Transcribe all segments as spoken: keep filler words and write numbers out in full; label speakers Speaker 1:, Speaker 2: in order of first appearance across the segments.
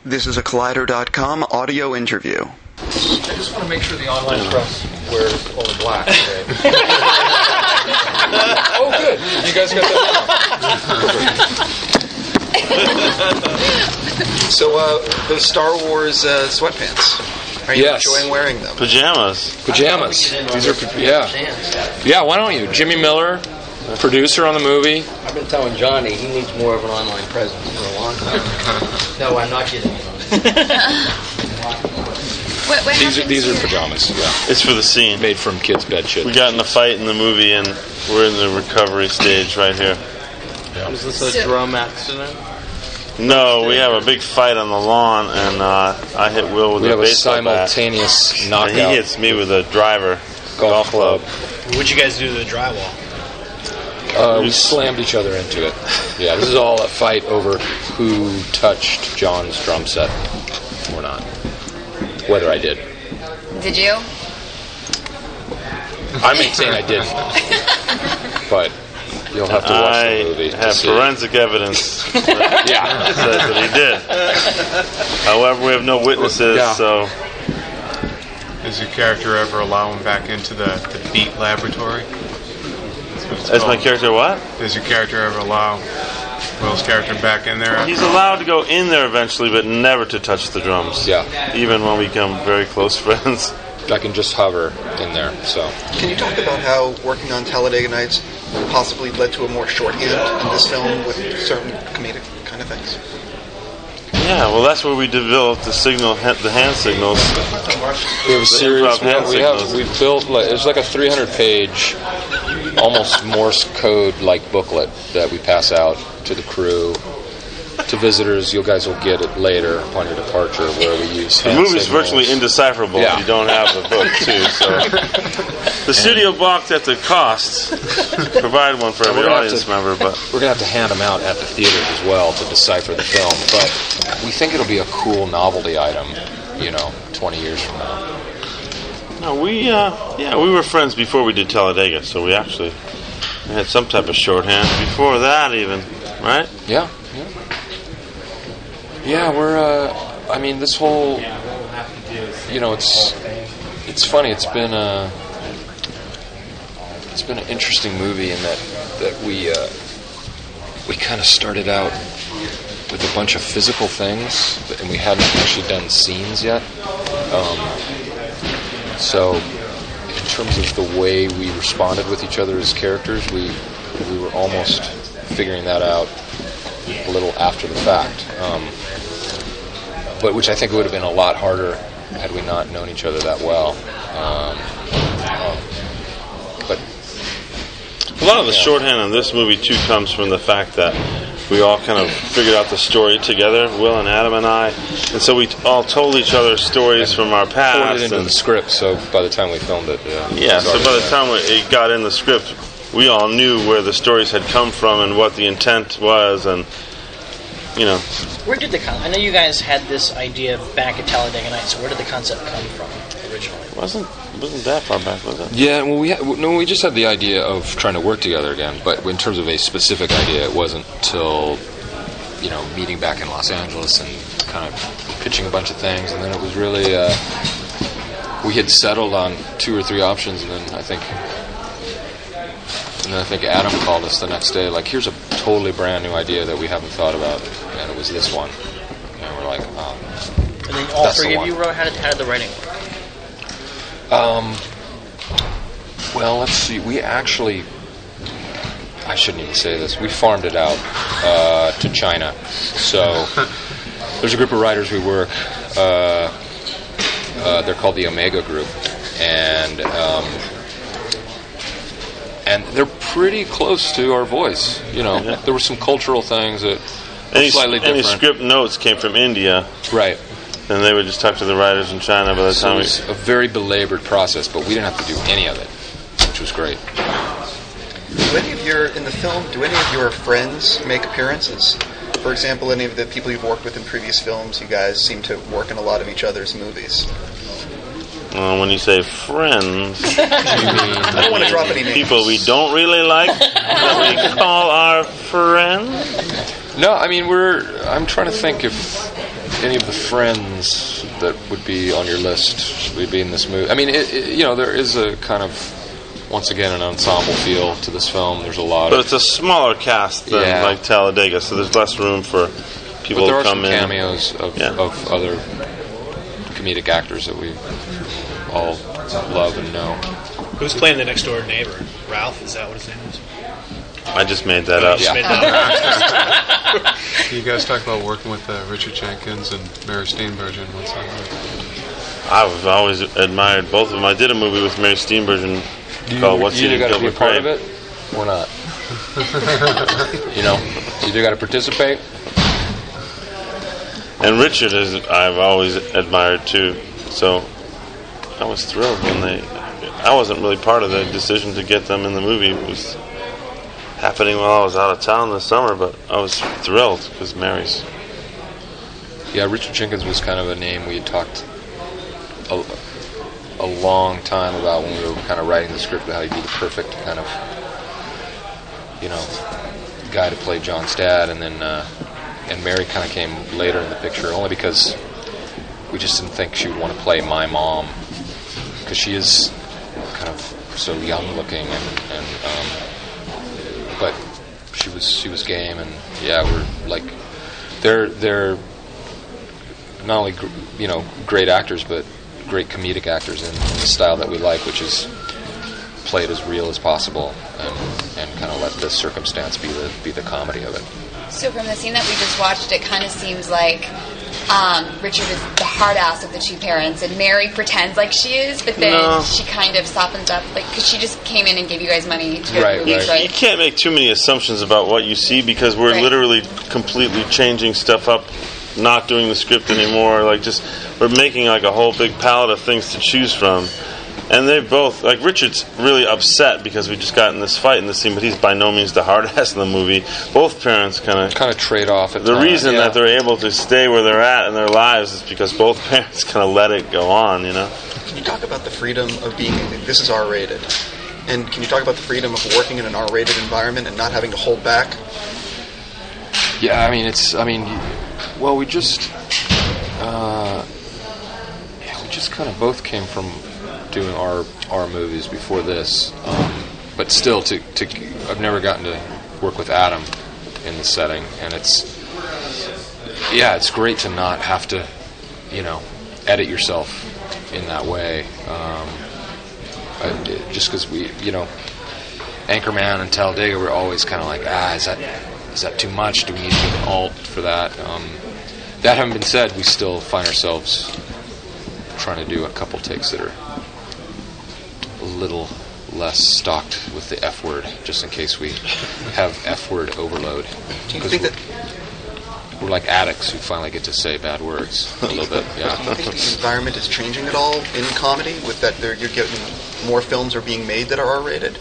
Speaker 1: This is a Collider dot com audio interview.
Speaker 2: I just want to make sure the online press wears only black today. Oh, good. You guys got that. So, uh, those Star Wars uh, sweatpants. Are you
Speaker 3: yes.
Speaker 2: enjoying wearing them?
Speaker 3: Pajamas.
Speaker 4: Pajamas. These are, yeah. Yeah, why don't you? Jimmy Miller, producer on the movie.
Speaker 5: I've been telling Johnny he needs more of an online presence for a long time. No, I'm not kidding.
Speaker 6: What, what
Speaker 4: these are these are pajamas. Yeah,
Speaker 3: it's for the scene.
Speaker 4: Made from kids' bed sheets.
Speaker 3: We got in a fight in the movie, and we're in the recovery stage right here.
Speaker 7: Yeah. Is this a so, drum accident?
Speaker 3: No, we have a big fight on the lawn, and uh, I hit Will with
Speaker 4: we
Speaker 3: a
Speaker 4: have
Speaker 3: baseball
Speaker 4: a simultaneous
Speaker 3: bat,
Speaker 4: knockout.
Speaker 3: and he hits me with a driver golf, golf club.
Speaker 7: What'd you guys do to the drywall?
Speaker 4: Uh, we slammed each other into it. Yeah, this is all a fight over who touched John's drum set or not. Whether I did.
Speaker 6: Did you?
Speaker 4: I maintain I didn't. But you'll have to watch
Speaker 3: I
Speaker 4: the movie.
Speaker 3: I have
Speaker 4: see.
Speaker 3: forensic evidence that,
Speaker 4: yeah.
Speaker 3: says that he did. However, we have no witnesses,
Speaker 4: yeah.
Speaker 3: so...
Speaker 8: Does your character ever allow him back into the, the Beat laboratory?
Speaker 3: As my character what?
Speaker 8: Does your character ever allow Will's character back in there?
Speaker 3: He's allowed to go in there eventually, but never to touch the drums.
Speaker 4: Yeah.
Speaker 3: Even when we become very close friends.
Speaker 4: I can just hover in there, so.
Speaker 2: Can you talk about how working on Talladega Nights possibly led to a more shorthand in this film with certain comedic kind of things?
Speaker 3: Yeah, well, that's where we developed the signal, the hand signals.
Speaker 4: We have a series. We have, we have we built like there's like a three hundred page, almost Morse code like booklet that we pass out to the crew, to visitors. You guys will get it later upon your departure, where we use.
Speaker 3: The movie's virtually indecipherable yeah. if you don't have the book too. So the studio balked at the cost to provide one for every audience
Speaker 4: to,
Speaker 3: member, but
Speaker 4: we're gonna have to hand them out at the theaters as well to decipher the film. But we think it'll be a cool novelty item, you know, twenty years from now.
Speaker 3: No, we uh, yeah, we were friends before we did Talladega, so we actually we had some type of shorthand before that, even, right?
Speaker 4: Yeah. Yeah. Yeah, we're, uh, I mean, this whole, you know, it's, it's funny, it's been a, it's been an interesting movie in that, that we, uh, we kind of started out with a bunch of physical things, and we hadn't actually done scenes yet, um, so in terms of the way we responded with each other as characters, we, we were almost figuring that out a little after the fact, um, but which I think would have been a lot harder had we not known each other that well. Um, um, but
Speaker 3: a lot of the
Speaker 4: yeah.
Speaker 3: shorthand in this movie too comes from the fact that we all kind of figured out the story together, Will and Adam and I, and so we all told each other stories from our past.
Speaker 4: Poured it into
Speaker 3: and,
Speaker 4: the script, so by the time we filmed it, yeah.
Speaker 3: Yeah, so by the there. time it got in the script, we all knew where the stories had come from and what the intent was, and you know.
Speaker 7: Where did the con- I know you guys had this idea back at Talladega Nights. So where did the concept come from originally?
Speaker 3: wasn't wasn't that far back, was it?
Speaker 4: Yeah, well, we ha- no, we just had the idea of trying to work together again. But in terms of a specific idea, it wasn't till you know meeting back in Los Angeles and kind of pitching a bunch of things, and then it was really uh, we had settled on two or three options, and then I think. And then I think Adam called us the next day, like, here's a totally brand new idea that we haven't thought about, and it was this one. And we're like, um,
Speaker 7: and then all three
Speaker 4: the
Speaker 7: of you wrote. How did, how did the writing work?
Speaker 4: Um, well, let's see. We actually, I shouldn't even say this. We farmed it out uh, to China. So there's a group of writers we work. Uh, uh, they're called the Omega Group, and. Um, And they're pretty close to our voice. You know, yeah. There were some cultural things that were
Speaker 3: any,
Speaker 4: slightly different.
Speaker 3: Any script notes came from India.
Speaker 4: Right.
Speaker 3: And they would just talk to the writers in China by the
Speaker 4: so
Speaker 3: time
Speaker 4: it was
Speaker 3: we...
Speaker 4: a very belabored process, but we didn't have to do any of it, which was great.
Speaker 2: Do any of your, in the film, do any of your friends make appearances? For example, any of the people you've worked with in previous films, you guys seem to work in a lot of each other's movies.
Speaker 3: Uh, when you say friends, you mean
Speaker 2: I don't want to drop any names.
Speaker 3: People we don't really like that we call our friends?
Speaker 4: No, I mean we're. I'm trying to think if any of the friends that would be on your list should we be in this movie? I mean, it, it, you know, there is a kind of, once again, an ensemble feel to this film. There's a lot
Speaker 3: But
Speaker 4: of...
Speaker 3: it's a smaller cast than
Speaker 4: Yeah.
Speaker 3: like Talladega, so there's less room for people
Speaker 4: but there
Speaker 3: to
Speaker 4: are
Speaker 3: come
Speaker 4: some
Speaker 3: in.
Speaker 4: cameos of,
Speaker 3: Yeah.
Speaker 4: of other comedic actors that we all love and know.
Speaker 9: Who's playing the next door neighbor? Ralph? Is that what his name is?
Speaker 3: I just made that
Speaker 9: Oh, you
Speaker 3: up.
Speaker 9: just made that up.
Speaker 8: You guys talk about working with uh, Richard Jenkins and Mary Steenburgen. What's that like?
Speaker 3: I've always admired both of them. I did a movie with Mary Steenburgen called What's
Speaker 4: you
Speaker 3: Eating
Speaker 4: either got to be a
Speaker 3: Gilbert
Speaker 4: part
Speaker 3: Grape.
Speaker 4: of it or not. You know, you either got to participate.
Speaker 3: And Richard is I've always admired too. So I was thrilled when they. I wasn't really part of the decision to get them in the movie. It was happening while I was out of town this summer, but I was thrilled because Mary's.
Speaker 4: Yeah, Richard Jenkins was kind of a name we had talked a, a long time about when we were kind of writing the script about how he'd be the perfect kind of, you know, guy to play John's dad, and then uh, and Mary kind of came later in the picture only because we just didn't think she would want to play my mom because she is kind of so young looking and, and um, but she was she was game, and yeah, we're like they're they're not only gr- you know great actors but great comedic actors in, in the style that we like, which is play it as real as possible and and kind of let the circumstance be the be the comedy of it.
Speaker 6: So from the scene that we just watched, it kind of seems like um, Richard is the hard ass of the two parents, and Mary pretends like she is, but then
Speaker 3: No.
Speaker 6: she kind of softens up, like because she just came in and gave you guys money to go
Speaker 4: Right,
Speaker 6: to the movies,
Speaker 4: right.
Speaker 3: You
Speaker 6: right?
Speaker 3: can't make too many assumptions about what you see because we're
Speaker 6: Right.
Speaker 3: literally completely changing stuff up, not doing the script anymore. Like just we're making like a whole big palette of things to choose from. And they both, like Richard's really upset because we just got in this fight in this scene, but he's by no means the hard ass in the movie. Both parents kind of
Speaker 4: Kind of trade off at
Speaker 3: The
Speaker 4: times,
Speaker 3: reason
Speaker 4: yeah.
Speaker 3: that they're able to stay where they're at in their lives is because both parents kind of let it go on, you know.
Speaker 2: Can you talk about the freedom of being, this is R-rated, and can you talk about the freedom of working in an R-rated environment and not having to hold back?
Speaker 4: Yeah, I mean, it's, I mean, well, we just, uh, yeah, we just kind of both came from doing our our movies before this, um, but still, to, to, I've never gotten to work with Adam in the setting, and it's, yeah, it's great to not have to, you know, edit yourself in that way, um, I, just because we, you know, Anchorman and Talladega were always kind of like, ah, is that is that too much? Do we need to get an alt for that? Um, that having been said, we still find ourselves trying to do a couple takes that are a little less stocked with the F word, just in case we have F word overload.
Speaker 2: Do you
Speaker 4: 'Cause
Speaker 2: think
Speaker 4: we're,
Speaker 2: that
Speaker 4: we're like addicts who finally get to say bad words a little bit.
Speaker 2: do you
Speaker 4: Yeah.
Speaker 2: think the environment is changing at all in comedy with that there, you're getting more films are being made that are R-rated?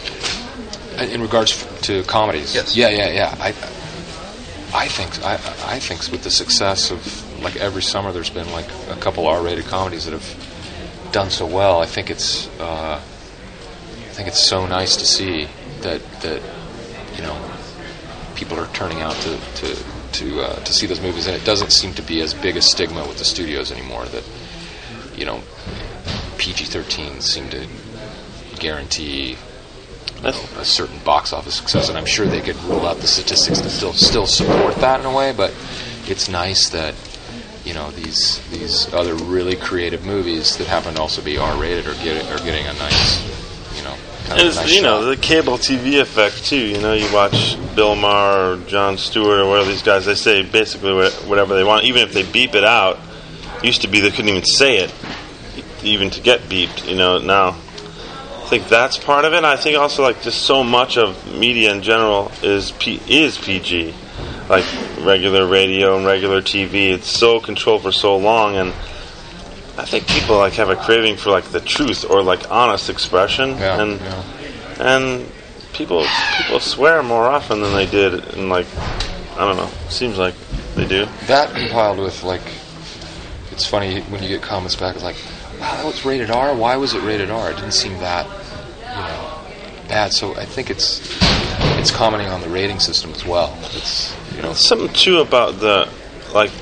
Speaker 4: In regards f- to comedies,
Speaker 2: Yes.
Speaker 4: yeah, yeah, yeah. I, I think, I, I think with the success of like every summer, there's been like a couple R-rated comedies that have done so well. I think it's, uh, I think it's so nice to see that that you know people are turning out to to to uh, to see those movies, and it doesn't seem to be as big a stigma with the studios anymore. That you know, P G thirteen seem to guarantee. You know, a certain box office success, and I'm sure they could rule out the statistics to still still support that in a way. But it's nice that you know these these other really creative movies that happen to also be R-rated are getting are getting a nice you know kind
Speaker 3: And
Speaker 4: of
Speaker 3: it's,
Speaker 4: a nice
Speaker 3: you know,
Speaker 4: shot.
Speaker 3: the cable T V effect too. You know, you watch Bill Maher or Jon Stewart or whatever these guys. They say basically wha- whatever they want, even if they beep it out. Used to be they couldn't even say it, even to get beeped. You know, now. I think that's part of it. I think also like just so much of media in general is P- is P G, like regular radio and regular T V. It's so controlled for so long, and I think people like have a craving for like the truth or like honest expression,
Speaker 4: Yeah,
Speaker 3: and
Speaker 4: yeah.
Speaker 3: and people people swear more often than they did, and like I don't know, seems like they do.
Speaker 4: That compiled with like, it's funny when you get comments back. It's like, wow, that was rated R. Why was it rated R? It didn't seem that, you know, bad. So I think it's it's commenting on the rating system as well. It's you know,
Speaker 3: Something too about the like the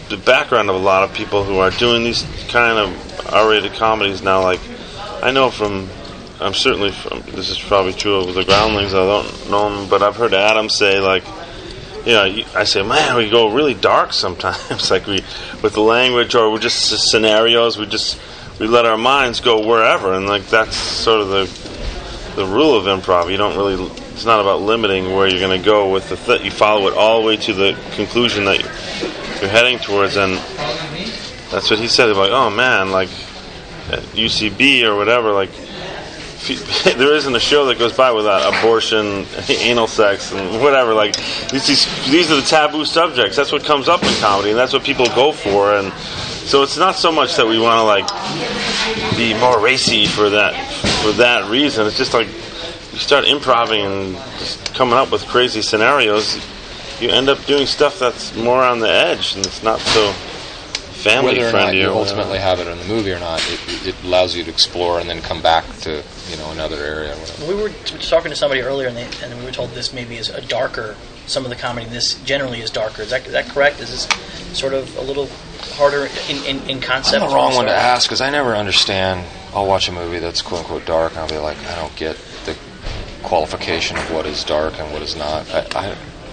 Speaker 3: the background of a lot of people who are doing these kind of R-rated comedies now. Like, I know from, I'm certainly from, this is probably true of the Groundlings, I don't know them, but I've heard Adam say, like, you know, I say, man, we go really dark sometimes, like we, with the language, or we're just scenarios, we just, we let our minds go wherever, and like that's sort of the, the rule of improv. You don't really, it's not about limiting where you're going to go with the, th- you follow it all the way to the conclusion that you're heading towards, and that's what he said, like, oh man, like, at U C B or whatever, like, there isn't a show that goes by without abortion, anal sex, and whatever. Like these, these are the taboo subjects. That's what comes up in comedy, and that's what people go for. And so it's not so much that we want to like be more racy for that for that reason. It's just like you start improvising and just coming up with crazy scenarios, you end up doing stuff that's more on the edge, and it's not so family
Speaker 4: Whether or
Speaker 3: friendly.
Speaker 4: not you ultimately have it in the movie or not, it, it allows you to explore and then come back to, you know, another area.
Speaker 7: We were t- talking to somebody earlier, and, they, and we were told this maybe is a darker. Some of the comedy, this generally is darker. Is that is that correct? Is this sort of a little harder in, in, in concept?
Speaker 4: I'm the wrong one to ask because I never understand. I'll watch a movie that's quote unquote dark, and I'll be like, I don't get the qualification of what is dark and what is not. I. I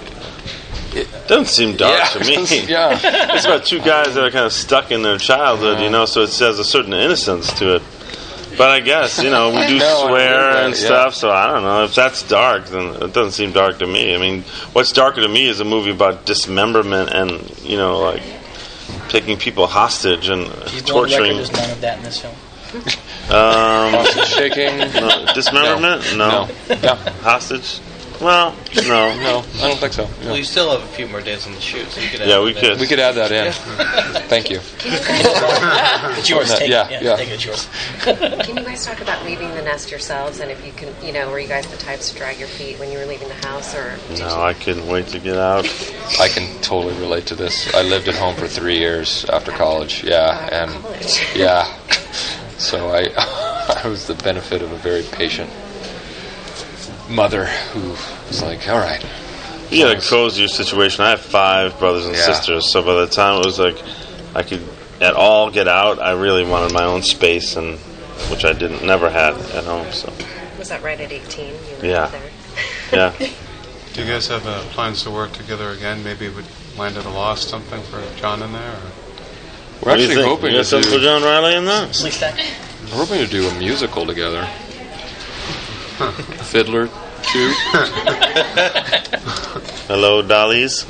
Speaker 3: It doesn't seem dark
Speaker 4: yeah,
Speaker 3: to me.
Speaker 4: Yeah.
Speaker 3: It's about two guys that are kind of stuck in their childhood, you know, so it says a certain innocence to it. But I guess, you know, we do
Speaker 4: no,
Speaker 3: swear
Speaker 4: that,
Speaker 3: and
Speaker 4: yeah.
Speaker 3: stuff, so I don't know. If that's dark, then it doesn't seem dark to me. I mean, what's darker to me is a movie about dismemberment and, you know, like, taking people hostage and
Speaker 7: He's
Speaker 3: torturing.
Speaker 7: There's none of that in this film.
Speaker 3: Um,
Speaker 4: hostage shaking?
Speaker 3: No, dismemberment? No.
Speaker 4: No. no.
Speaker 3: Hostage? Well, no.
Speaker 4: No, I don't think so. No.
Speaker 9: Well, you still have a few more days on the shoot, so you could add
Speaker 3: Yeah, we
Speaker 9: that
Speaker 3: could.
Speaker 9: in.
Speaker 4: We could add that in. Thank you.
Speaker 7: It's yours. Take
Speaker 4: Yeah,
Speaker 7: it. Yeah,
Speaker 4: yeah.
Speaker 7: take it. It's yours.
Speaker 10: Can you guys talk about leaving the nest yourselves, and if you can, you know, were you guys the types to drag your feet when you were leaving the house, or did
Speaker 3: No,
Speaker 10: you?
Speaker 3: I couldn't wait to get out.
Speaker 4: I can totally relate to this. I lived at home for three years after college. Yeah,
Speaker 10: Uh,
Speaker 4: and
Speaker 10: college.
Speaker 4: yeah, so I I was the benefit of a very patient mother who was like, all right.
Speaker 3: You had a cozier situation. I have five brothers and
Speaker 4: Yeah.
Speaker 3: sisters, so by the time it was like I could at all get out, I really wanted my own space, and which I didn't never had at home. So
Speaker 10: Was that right at eighteen? You were
Speaker 3: Yeah.
Speaker 10: there?
Speaker 3: yeah,
Speaker 8: Do you guys have uh, plans to work together again? Maybe would land at a loss something for John in there? Or?
Speaker 4: We're
Speaker 3: What do you
Speaker 4: actually
Speaker 3: think?
Speaker 4: hoping
Speaker 3: You got
Speaker 4: to
Speaker 3: something for
Speaker 4: do,
Speaker 3: John Riley in that?
Speaker 7: Sleep stack.
Speaker 4: we're hoping to do a musical together. Fiddler two.
Speaker 3: Hello, dollies.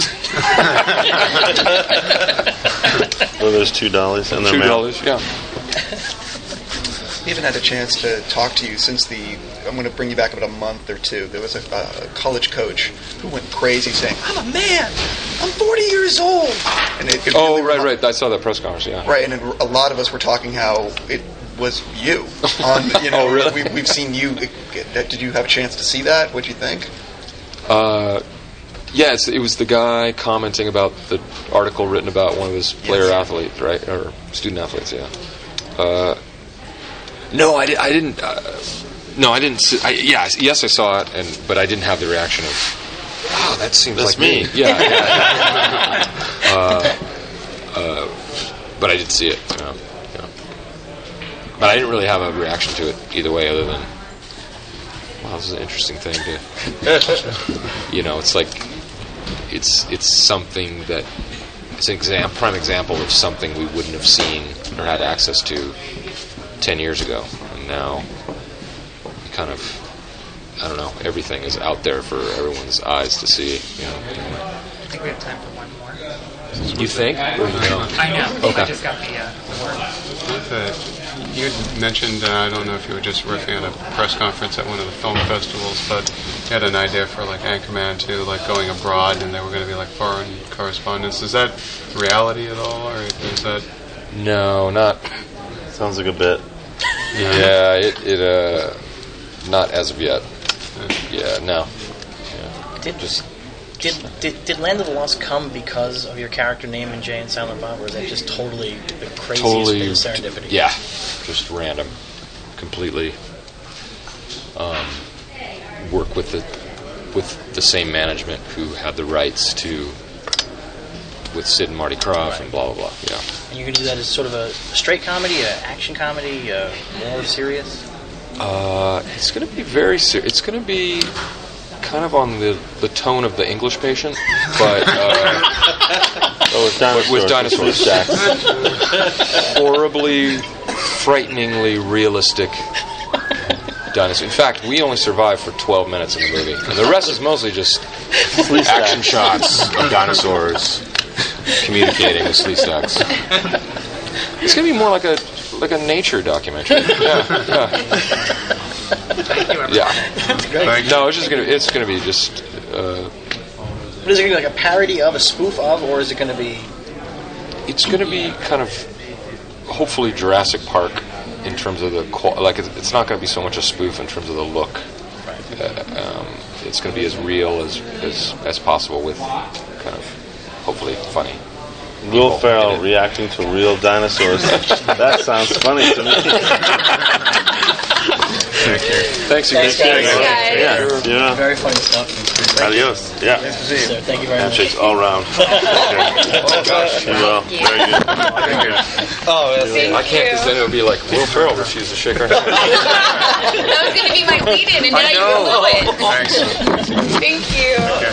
Speaker 3: Well, there's two dollies and they're
Speaker 4: Two
Speaker 3: male.
Speaker 4: dollars. Yeah.
Speaker 2: We haven't had a chance to talk to you since the. I'm going to bring you back about a month or two. There was a, a college coach who went crazy saying, "I'm a man. I'm forty years old." And it, it
Speaker 4: Oh,
Speaker 2: really
Speaker 4: right, right. I saw that press conference. Yeah.
Speaker 2: Right, and it, a lot of us were talking how it was you. On, you know,
Speaker 4: Oh, really?
Speaker 2: we, we've seen you. Did you have a chance to see that? What do you think?
Speaker 4: Uh, yes, it was the guy commenting about the article written about one of his player
Speaker 2: Yes.
Speaker 4: athletes, right, or student athletes. Yeah. Uh, no, I, di- I didn't. Uh, no, I didn't. See, I, yeah, yes, I saw it, and but I didn't have the reaction of, "Wow, that seems
Speaker 3: That's
Speaker 4: like me."
Speaker 3: me.
Speaker 4: Yeah. yeah. uh, uh, but I did see it. You know, yeah. But I didn't really have a reaction to it either way, other than, wow, this is an interesting thing to. You know, it's like it's it's something that it's an exam, prime example of something we wouldn't have seen or had access to ten years ago, and now kind of, I don't know, everything is out there for everyone's eyes to see. You know.
Speaker 11: I think we have time for one more.
Speaker 4: You think? Or you know?
Speaker 11: I know.
Speaker 4: Okay.
Speaker 11: I just got the, uh, the word.
Speaker 8: With, uh, you had mentioned, uh, I don't know if you were just riffing at a press conference at one of the film festivals, but you had an idea for like Anchorman two, like going abroad, and there were going to be like foreign correspondents. Is that reality at all, or is that?
Speaker 4: No, not.
Speaker 3: Sounds like a bit.
Speaker 4: Yeah, it it uh, not as of yet. Yeah, no. Yeah.
Speaker 7: Did,
Speaker 4: Just
Speaker 7: did, did did Land of the Lost come because of your character name in Jay and Silent Bob, or is that just totally the craziest
Speaker 4: totally
Speaker 7: bit of serendipity?
Speaker 4: Yeah, just random, completely. Um, work with the with the same management who had the rights to with Sid and Marty Krofft
Speaker 7: Right.
Speaker 4: and blah blah blah. Yeah.
Speaker 7: And you're going to do that as sort of a straight comedy, an action comedy, uh, more serious?
Speaker 4: Uh, it's going to be very serious. It's going to be kind of on the, the tone of The English Patient, but uh,
Speaker 3: Oh, with dinosaurs.
Speaker 4: with dinosaurs. Horribly, frighteningly realistic dinosaurs. In fact, we only survived for twelve minutes in the movie, and the rest is mostly just action shots of dinosaurs communicating with sleeve stacks. It's going to be more like a like a nature documentary. Yeah, yeah.
Speaker 11: Thank you, everyone.
Speaker 4: Yeah.
Speaker 7: That's great.
Speaker 8: Thank you.
Speaker 4: No, it's just gonna. It's gonna be just. Uh,
Speaker 7: But is it going to be like a parody of, a spoof of, or is it going to be...
Speaker 4: it's gonna be kind of, hopefully, Jurassic Park in terms of the qual- like. It's, it's not gonna be so much a spoof in terms of the look. Uh, um, it's gonna be as real as as as possible with kind of hopefully funny.
Speaker 3: Will Ferrell reacting to real dinosaurs. That sounds funny to me.
Speaker 8: Thank you.
Speaker 4: Thanks again.
Speaker 7: Thanks, guys.
Speaker 6: Guys.
Speaker 3: Yeah, yeah.
Speaker 7: Very funny stuff.
Speaker 3: Adios. Yeah.
Speaker 7: So, thank you very much.
Speaker 3: Handshakes all around. Oh gosh. You will. Very good. Very good.
Speaker 4: Oh,
Speaker 6: Thank
Speaker 4: I can't because then it would be like Will Ferrell refused to shake our hand.
Speaker 6: That was going to be my lead-in, and now you blew it.
Speaker 8: Thanks.
Speaker 6: Thank you.